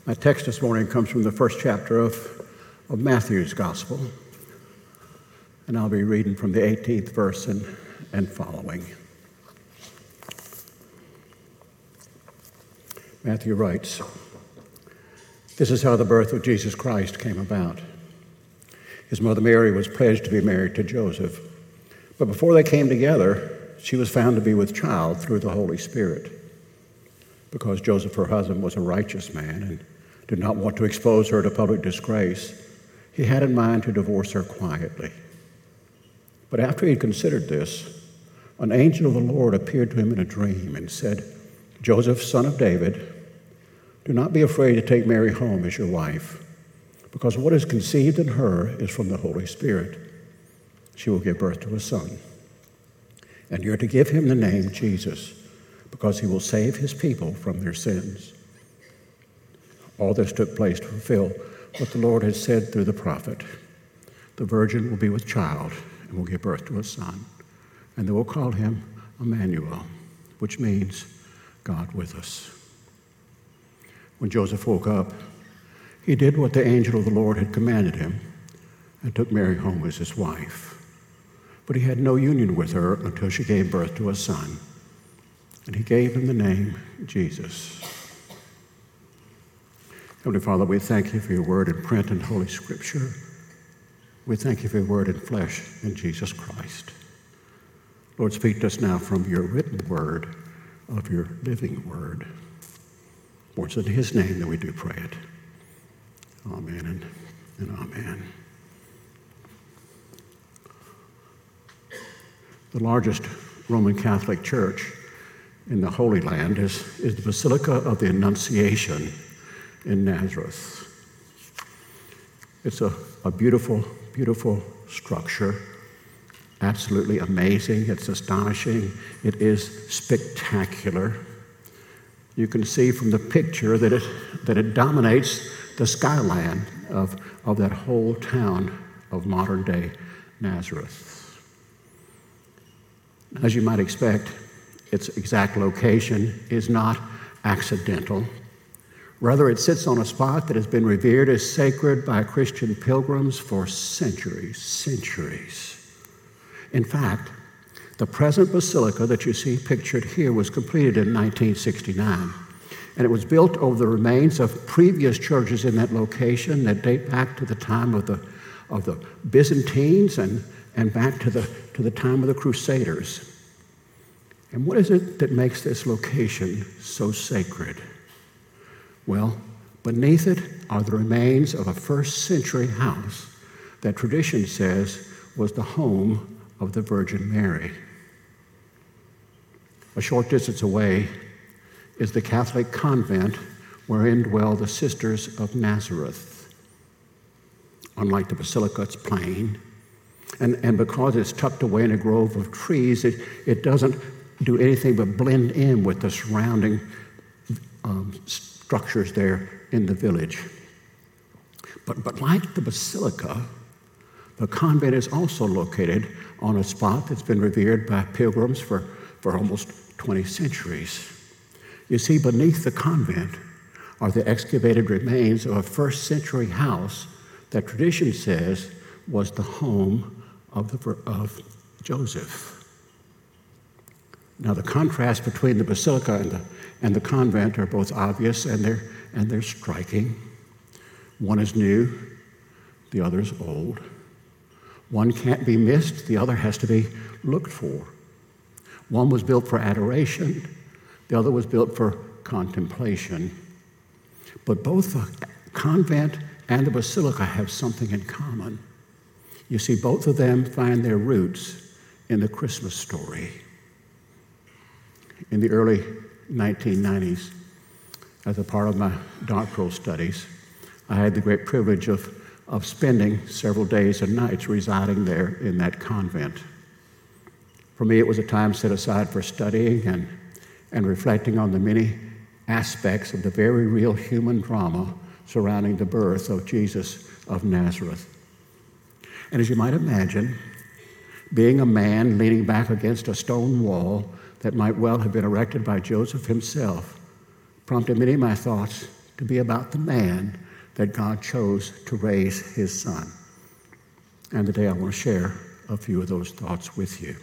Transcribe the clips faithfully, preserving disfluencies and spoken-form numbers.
My text this morning comes from the first chapter of, of Matthew's Gospel, and I'll be reading from the eighteenth verse and, and following. Matthew writes, "This is how the birth of Jesus Christ came about. His mother Mary was pledged to be married to Joseph, but before they came together, she was found to be with child through the Holy Spirit. Because Joseph, her husband, was a righteous man and did not want to expose her to public disgrace, he had in mind to divorce her quietly. But after he had considered this, an angel of the Lord appeared to him in a dream and said, 'Joseph, son of David, do not be afraid to take Mary home as your wife, because what is conceived in her is from the Holy Spirit. She will give birth to a son, and you're to give him the name Jesus, because he will save his people from their sins.' All this took place to fulfill what the Lord had said through the prophet. The virgin will be with child and will give birth to a son, and they will call him Emmanuel, which means God with us." When Joseph woke up, he did what the angel of the Lord had commanded him and took Mary home as his wife. But he had no union with her until she gave birth to a son, and he gave him the name Jesus. Heavenly Father, we thank you for your word in print and Holy Scripture. We thank you for your word in flesh in Jesus Christ. Lord, speak to us now from your written word of your living word. For it's in his name that we do pray it. Amen and, and amen. The largest Roman Catholic church in the Holy Land is, is the Basilica of the Annunciation in Nazareth. It's a, a beautiful, beautiful structure, absolutely amazing. It's astonishing. It is spectacular. You can see from the picture that it, that it dominates the skyline of, of that whole town of modern-day Nazareth. As you might expect, its exact location is not accidental. Rather, it sits on a spot that has been revered as sacred by Christian pilgrims for centuries, centuries. In fact, the present basilica that you see pictured here was completed in nineteen sixty-nine, and it was built over the remains of previous churches in that location that date back to the time of the, of the Byzantines and, and back to the, to the time of the Crusaders. And what is it that makes this location so sacred? Well, beneath it are the remains of a first century house that tradition says was the home of the Virgin Mary. A short distance away is the Catholic convent wherein dwell the Sisters of Nazareth. Unlike the basilica, it's plain, and, and because it's tucked away in a grove of trees, it, it doesn't do anything but blend in with the surrounding um, structures there in the village. But, but like the basilica, the convent is also located on a spot that's been revered by pilgrims for, for almost twenty centuries. You see, beneath the convent are the excavated remains of a first century house that tradition says was the home of, the, of Joseph. Now, the contrast between the basilica and the, and the convent are both obvious and they're, and they're striking. One is new, the other is old. One can't be missed, the other has to be looked for. One was built for adoration, the other was built for contemplation. But both the convent and the basilica have something in common. You see, both of them find their roots in the Christmas story. In the early nineteen nineties, as a part of my doctoral studies, I had the great privilege of, of spending several days and nights residing there in that convent. For me, it was a time set aside for studying and, and reflecting on the many aspects of the very real human drama surrounding the birth of Jesus of Nazareth. And as you might imagine, being a man leaning back against a stone wall that might well have been erected by Joseph himself prompted many of my thoughts to be about the man that God chose to raise his son. And today I want to share a few of those thoughts with you.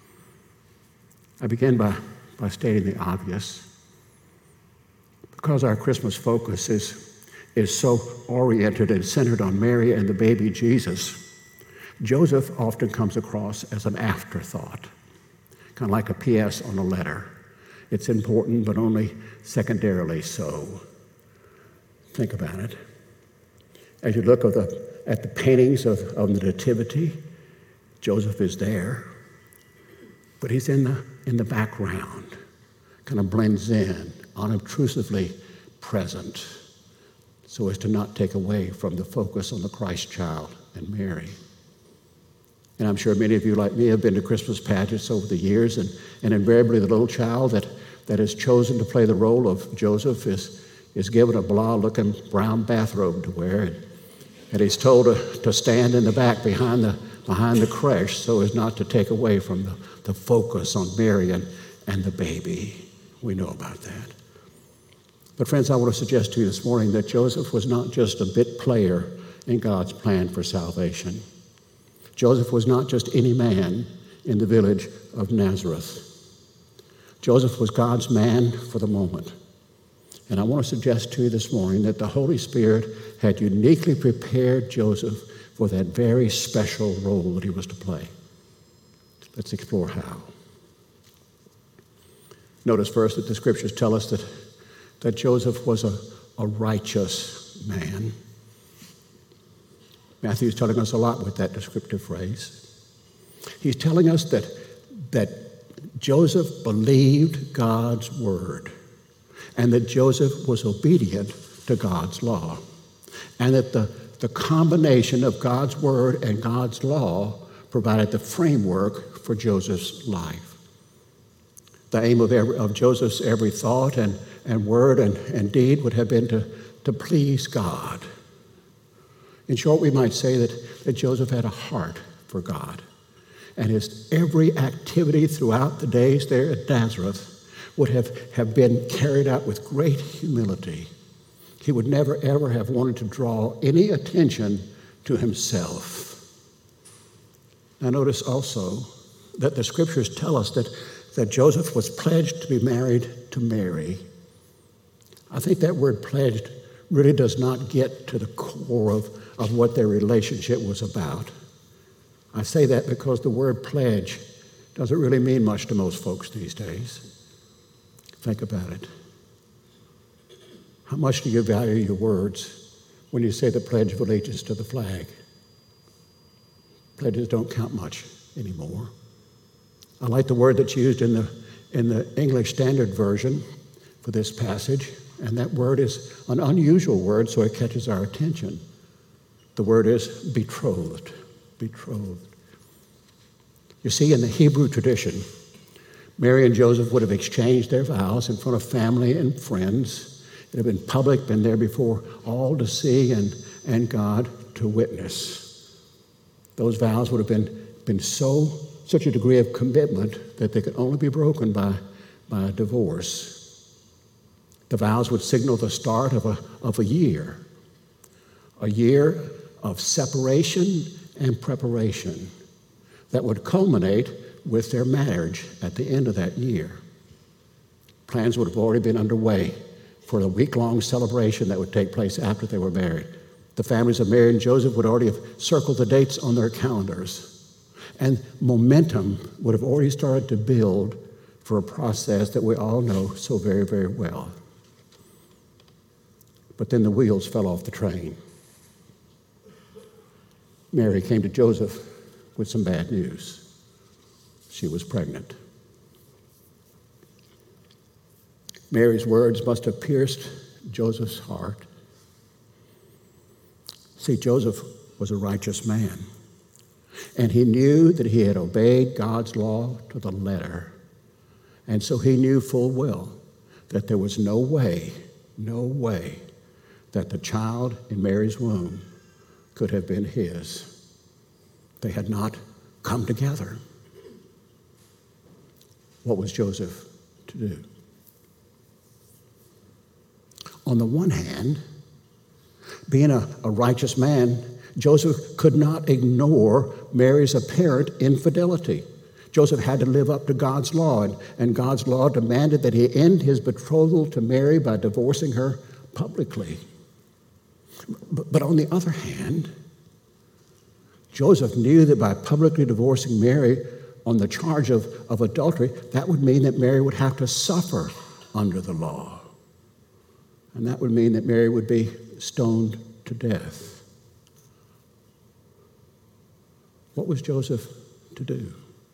I begin by, by stating the obvious. Because our Christmas focus is, is so oriented and centered on Mary and the baby Jesus, Joseph often comes across as an afterthought, kind of like a P S on a letter. It's important, but only secondarily so. Think about it. As you look at the, at the paintings of, of the Nativity, Joseph is there, but he's in the, in the background, kind of blends in, unobtrusively present, so as to not take away from the focus on the Christ child and Mary. And I'm sure many of you, like me, have been to Christmas pageants over the years, and, and invariably the little child that, that is chosen to play the role of Joseph is, is given a blah-looking brown bathrobe to wear, and, and he's told to, to stand in the back behind the, behind the creche so as not to take away from the, the focus on Mary and, and the baby. We know about that. But friends, I want to suggest to you this morning that Joseph was not just a bit player in God's plan for salvation. Joseph was not just any man in the village of Nazareth. Joseph was God's man for the moment. And I want to suggest to you this morning that the Holy Spirit had uniquely prepared Joseph for that very special role that he was to play. Let's explore how. Notice first that the scriptures tell us that, that Joseph was a, a righteous man. Matthew is telling us a lot with that descriptive phrase. He's telling us that, that Joseph believed God's word, and that Joseph was obedient to God's law, and that the, the combination of God's word and God's law provided the framework for Joseph's life. The aim of, every, of Joseph's every thought and, and word and, and deed would have been to, to please God. In short, we might say that, that Joseph had a heart for God, and his every activity throughout the days there at Nazareth would have, have been carried out with great humility. He would never, ever have wanted to draw any attention to himself. Now notice also that the scriptures tell us that, that Joseph was pledged to be married to Mary. I think that word pledged really does not get to the core of, of what their relationship was about. I say that because the word pledge doesn't really mean much to most folks these days. Think about it. How much do you value your words when you say the Pledge of Allegiance to the flag? Pledges don't count much anymore. I like the word that's used in the, in the English Standard Version for this passage, and that word is an unusual word, so it catches our attention. The word is betrothed, betrothed. You see, in the Hebrew tradition, Mary and Joseph would have exchanged their vows in front of family and friends. It had been public, been there before all to see and, and God to witness. Those vows would have been, been so, such a degree of commitment that they could only be broken by, by a divorce. The vows would signal the start of a, of a year, a year of separation and preparation that would culminate with their marriage at the end of that year. Plans would have already been underway for a week-long celebration that would take place after they were married. The families of Mary and Joseph would already have circled the dates on their calendars, and momentum would have already started to build for a process that we all know so very, very well. But then the wheels fell off the train. Mary came to Joseph with some bad news. She was pregnant. Mary's words must have pierced Joseph's heart. See, Joseph was a righteous man, and he knew that he had obeyed God's law to the letter. And so he knew full well that there was no way, no way that the child in Mary's womb could have been his. They had not come together. What was Joseph to do? On the one hand, being a, a righteous man, Joseph could not ignore Mary's apparent infidelity. Joseph had to live up to God's law, and, and God's law demanded that he end his betrothal to Mary by divorcing her publicly. But, but on the other hand, Joseph knew that by publicly divorcing Mary on the charge of, of adultery, that would mean that Mary would have to suffer under the law. And that would mean that Mary would be stoned to death. What was Joseph to do?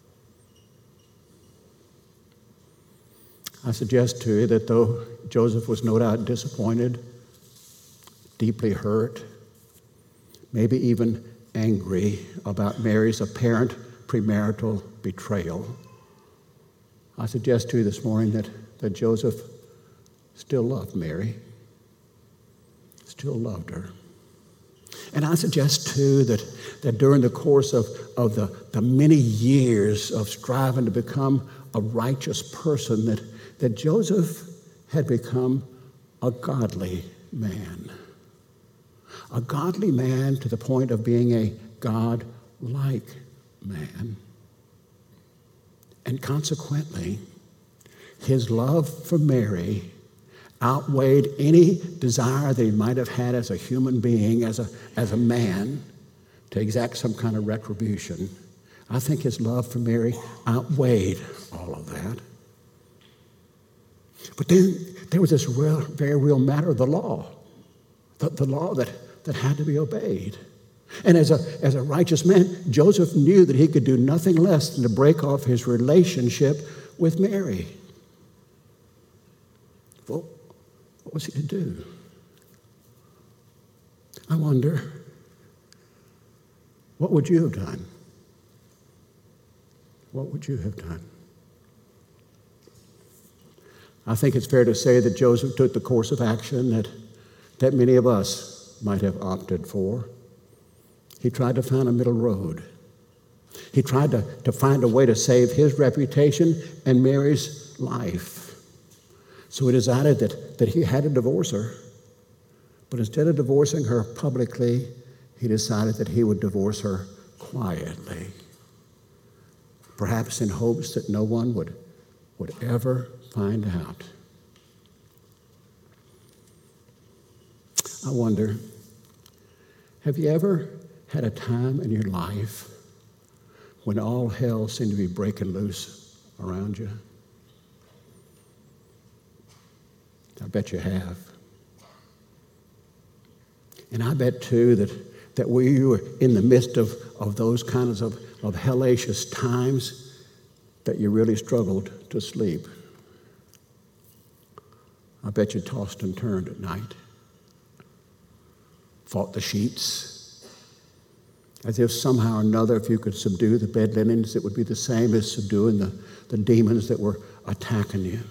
I suggest to you that though Joseph was no doubt disappointed, deeply hurt, maybe even angry about Mary's apparent premarital betrayal, I suggest to you this morning that, that Joseph still loved Mary, still loved her. And I suggest, too, that, that during the course of, of the, the many years of striving to become a righteous person, that, that Joseph had become a godly man. A godly man to the point of being a God-like man. And consequently, his love for Mary outweighed any desire that he might have had as a human being, as a, as a man, to exact some kind of retribution. I think his love for Mary outweighed all of that. But then there was this real, very real matter of the law, the, the law that, that had to be obeyed. And as a, as a righteous man, Joseph knew that he could do nothing less than to break off his relationship with Mary. Well, what was he to do? I wonder, what would you have done? What would you have done? I think it's fair to say that Joseph took the course of action that, that many of us might have opted for. He tried to find a middle road. He tried to, to find a way to save his reputation and Mary's life. So he decided that, that he had to divorce her. But instead of divorcing her publicly, he decided that he would divorce her quietly, perhaps in hopes that no one would, would ever find out. I wonder, have you ever had a time in your life when all hell seemed to be breaking loose around you? I bet you have. And I bet, too, that, that when you were in the midst of, of those kinds of, of hellacious times, that you really struggled to sleep. I bet you tossed and turned at night, fought the sheets, as if somehow or another, if you could subdue the bed linens, it would be the same as subduing the, the demons that were attacking you.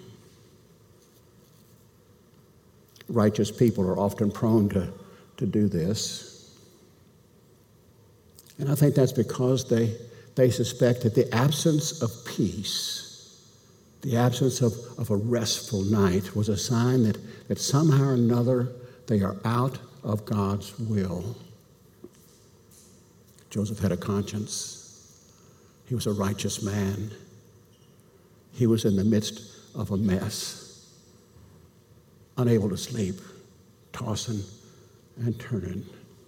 Righteous people are often prone to, to do this. And I think that's because they, they suspect that the absence of peace, the absence of, of a restful night, was a sign that, that somehow or another they are out of God's will. Joseph had a conscience. He was a righteous man. He was in the midst of a mess, unable to sleep, tossing and turning.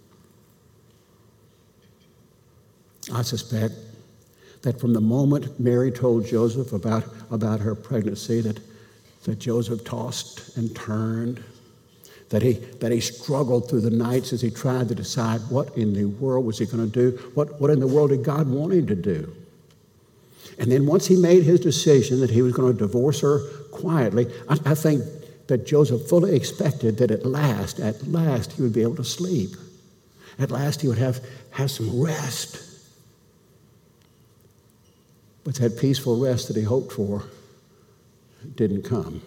I suspect that from the moment Mary told Joseph about, about her pregnancy, that, that Joseph tossed and turned, that he, that he struggled through the nights as he tried to decide what in the world was he going to do, what, what in the world did God want him to do. And then once he made his decision that he was going to divorce her quietly, I, I think that Joseph fully expected that at last, at last, he would be able to sleep. At last, he would have, have some rest. But that peaceful rest that he hoped for didn't come.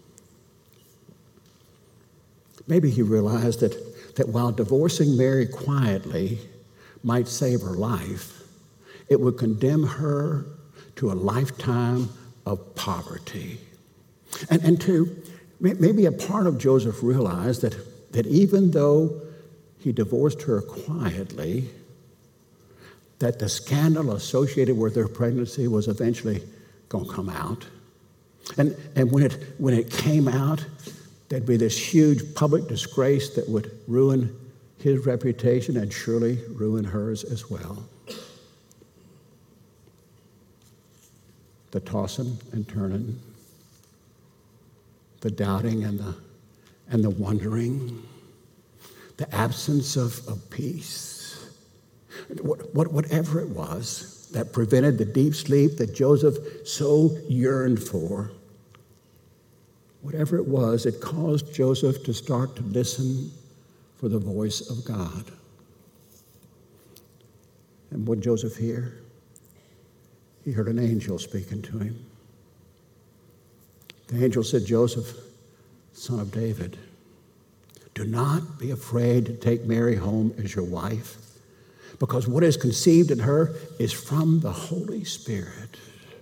Maybe he realized that, that while divorcing Mary quietly might save her life, it would condemn her to a lifetime of poverty. And, and to Maybe a part of Joseph realized that, that even though he divorced her quietly, that the scandal associated with her pregnancy was eventually going to come out. And, and when, it, when it came out, there'd be this huge public disgrace that would ruin his reputation and surely ruin hers as well. The tossing and turning, the doubting and the, and the wondering, the absence of, of peace, what, what, whatever it was that prevented the deep sleep that Joseph so yearned for, whatever it was, it caused Joseph to start to listen for the voice of God. And what did Joseph hear? He heard an angel speaking to him. The angel said, Joseph, son of David, do not be afraid to take Mary home as your wife, because what is conceived in her is from the Holy Spirit.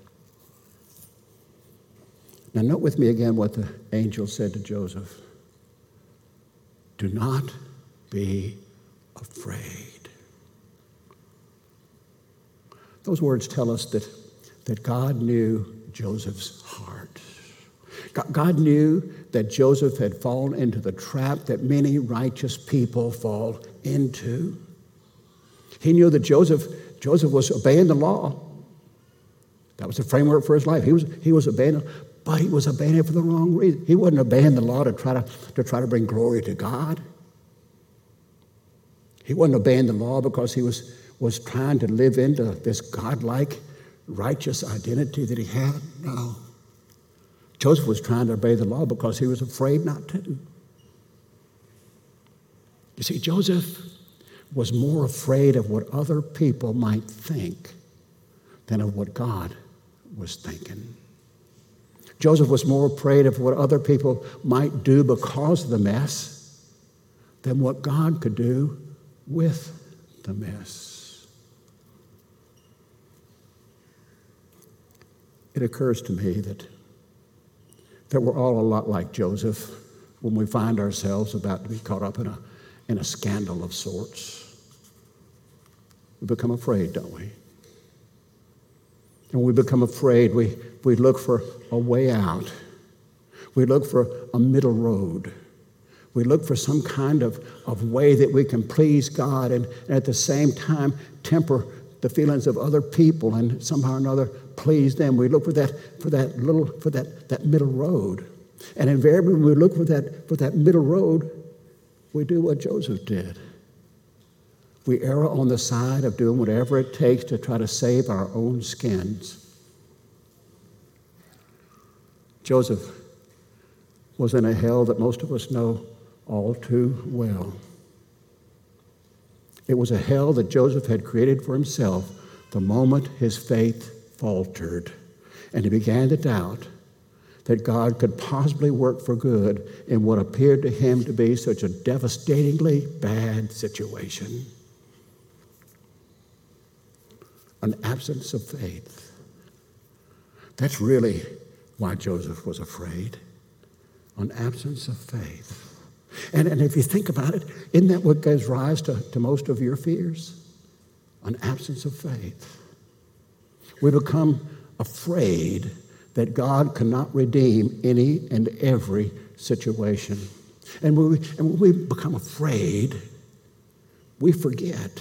Now note with me again what the angel said to Joseph. Do not be afraid. Those words tell us that, that God knew Joseph's heart. God knew that Joseph had fallen into the trap that many righteous people fall into. He knew that Joseph, Joseph was obeying the law. That was the framework for his life. He was, he was obeying, but he was obeying it for the wrong reason. He wasn't obeying the law to try to, to try to bring glory to God. He wasn't obeying the law because he was, was trying to live into this godlike, righteous identity that he had. No. Joseph was trying to obey the law because he was afraid not to. You see, Joseph was more afraid of what other people might think than of what God was thinking. Joseph was more afraid of what other people might do because of the mess than what God could do with the mess. It occurs to me that, that we're all a lot like Joseph when we find ourselves about to be caught up in a, in a scandal of sorts. We become afraid, don't we? And when we become afraid, we, we look for a way out. We look for a middle road. We look for some kind of, of way that we can please God and, and at the same time temper the feelings of other people and somehow or another please them. We look for that for that little for that, that middle road. And invariably when we look for that for that middle road, we do what Joseph did. We err on the side of doing whatever it takes to try to save our own skins. Joseph was in a hell that most of us know all too well. It was a hell that Joseph had created for himself the moment his faith faltered and he began to doubt that God could possibly work for good in what appeared to him to be such a devastatingly bad situation. An absence of faith. That's really why Joseph was afraid. An absence of faith. And, and if you think about it, isn't that what gives rise to, to most of your fears? An absence of faith. We become afraid that God cannot redeem any and every situation. And when we, and when we become afraid, we forget.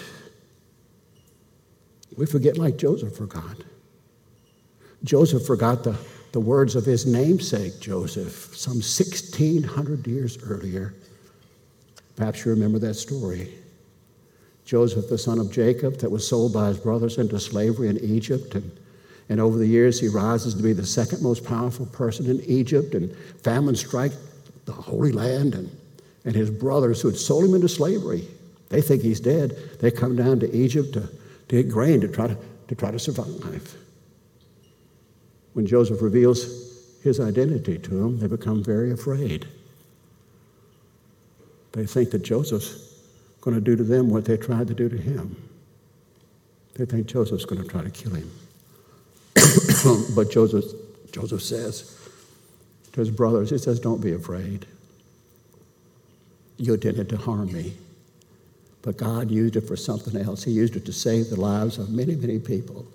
We forget like Joseph forgot. Joseph forgot the, the words of his namesake, Joseph, some sixteen hundred years earlier. Perhaps you remember that story. Joseph, the son of Jacob, that was sold by his brothers into slavery in Egypt. And, and over the years, he rises to be the second most powerful person in Egypt. And famine strikes the Holy Land. And, and his brothers who had sold him into slavery, they think he's dead. They come down to Egypt to, to get grain to try to, to try to survive. When Joseph reveals his identity to them, they become very afraid. They think that Joseph's going to do to them what they tried to do to him. They think Joseph's going to try to kill him. But Joseph, Joseph says, to his brothers. He says, don't be afraid. You intended to harm me, but God used it for something else. He used it to save the lives of many, many people.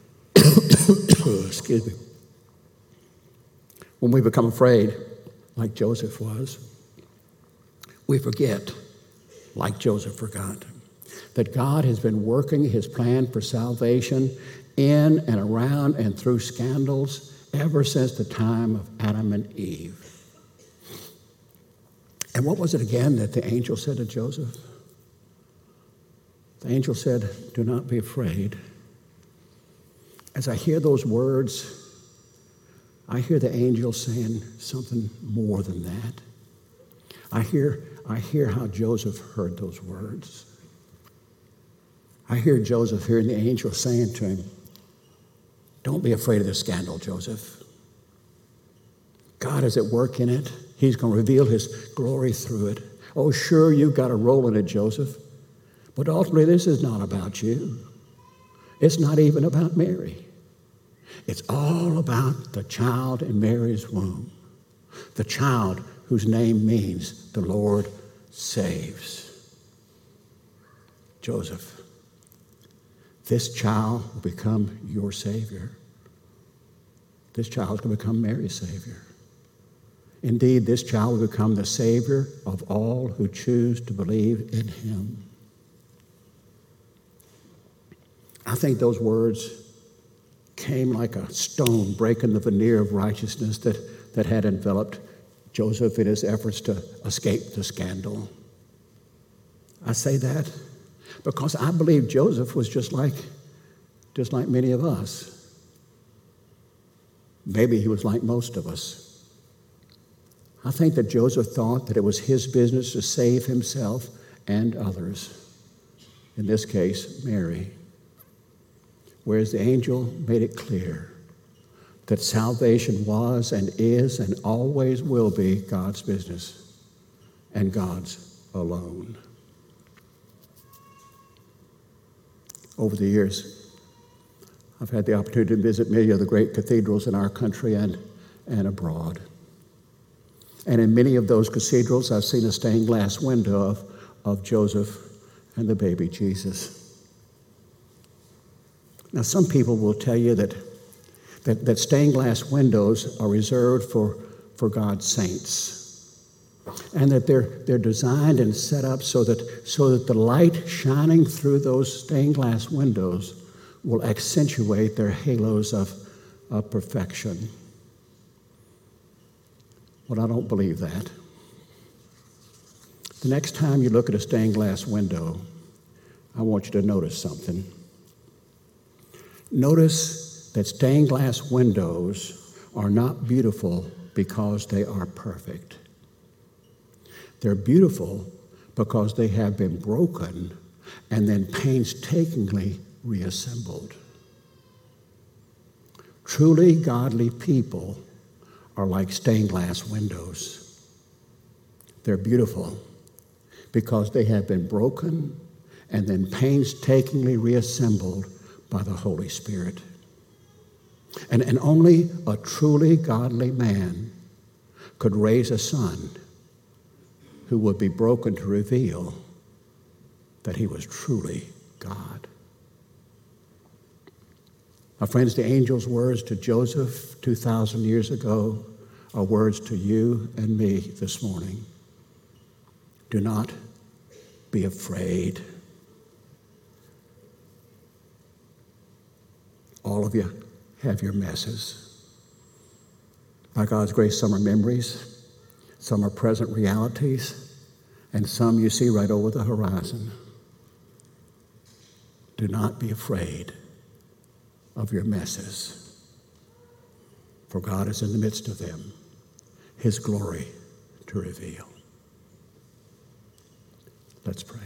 Excuse me. When we become afraid, like Joseph was, we forget, like Joseph forgot, that God has been working his plan for salvation in and around and through scandals ever since the time of Adam and Eve. And what was it again that the angel said to Joseph? The angel said, do not be afraid. As I hear those words, I hear the angel saying something more than that. I hear, I hear how Joseph heard those words. I hear Joseph hearing the angel saying to him, don't be afraid of this scandal, Joseph. God is at work in it. He's going to reveal his glory through it. Oh, sure, you've got a role in it, Joseph. But ultimately, this is not about you. It's not even about Mary. It's all about the child in Mary's womb, the child whose name means the Lord saves. Joseph, this child will become your Savior. This child will become Mary's Savior. Indeed, this child will become the Savior of all who choose to believe in him. I think those words came like a stone breaking the veneer of righteousness that, that had enveloped Joseph in his efforts to escape the scandal. I say that because I believe Joseph was just like, just like many of us. Maybe he was like most of us. I think that Joseph thought that it was his business to save himself and others. In this case, Mary. Whereas the angel made it clear that salvation was and is and always will be God's business and God's alone. Over the years, I've had the opportunity to visit many of the great cathedrals in our country and, and abroad. And in many of those cathedrals, I've seen a stained glass window of, of Joseph and the baby Jesus. Now, some people will tell you that, that, that stained glass windows are reserved for, for God's saints, and that they're, they're designed and set up so that, so that the light shining through those stained glass windows will accentuate their halos of, of perfection. Well, I don't believe that. The next time you look at a stained glass window, I want you to notice something. Notice that stained glass windows are not beautiful because they are perfect. They're beautiful because they have been broken and then painstakingly reassembled. Truly godly people are like stained glass windows. They're beautiful because they have been broken and then painstakingly reassembled by the Holy Spirit. And, and only a truly godly man could raise a son who would be broken to reveal that he was truly God. My friends, the angel's words to Joseph two thousand years ago are words to you and me this morning. Do not be afraid. All of you have your messes. By God's grace, some are memories, some are present realities, and some you see right over the horizon. Do not be afraid of your messes, for God is in the midst of them, his glory to reveal. Let's pray.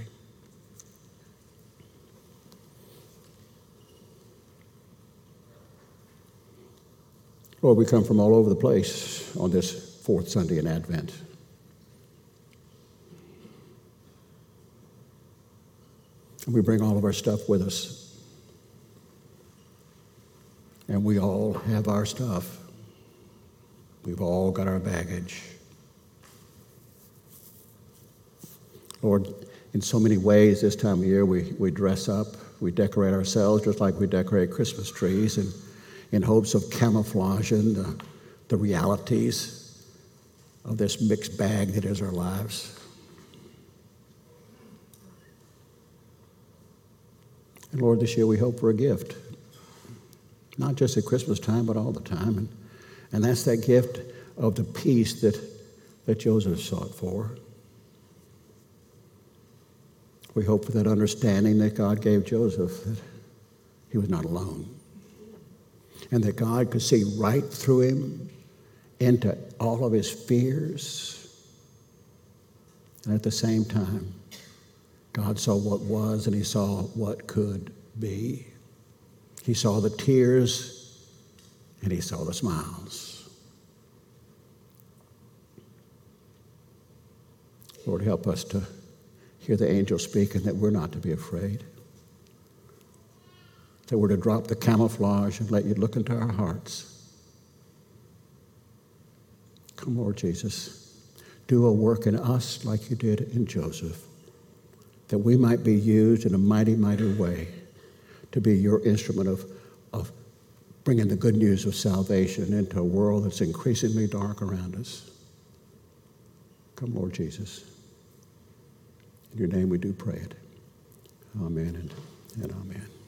Lord, we come from all over the place on this fourth Sunday in Advent. And we bring all of our stuff with us. And we all have our stuff. We've all got our baggage. Lord, in so many ways this time of year we, we dress up, we decorate ourselves just like we decorate Christmas trees, and in hopes of camouflaging the, the realities of this mixed bag that is our lives. And Lord, this year we hope for a gift, not just at Christmas time, but all the time. And, and that's that gift of the peace that, that Joseph sought for. We hope for that understanding that God gave Joseph, that he was not alone, and that God could see right through him into all of his fears. And at the same time, God saw what was and he saw what could be. He saw the tears and he saw the smiles. Lord, help us to hear the angel speaking that we're not to be afraid, that we're to drop the camouflage and let you look into our hearts. Come, Lord Jesus, do a work in us like you did in Joseph, that we might be used in a mighty, mighty way to be your instrument of, of bringing the good news of salvation into a world that's increasingly dark around us. Come, Lord Jesus. In your name we do pray it. Amen and, and amen.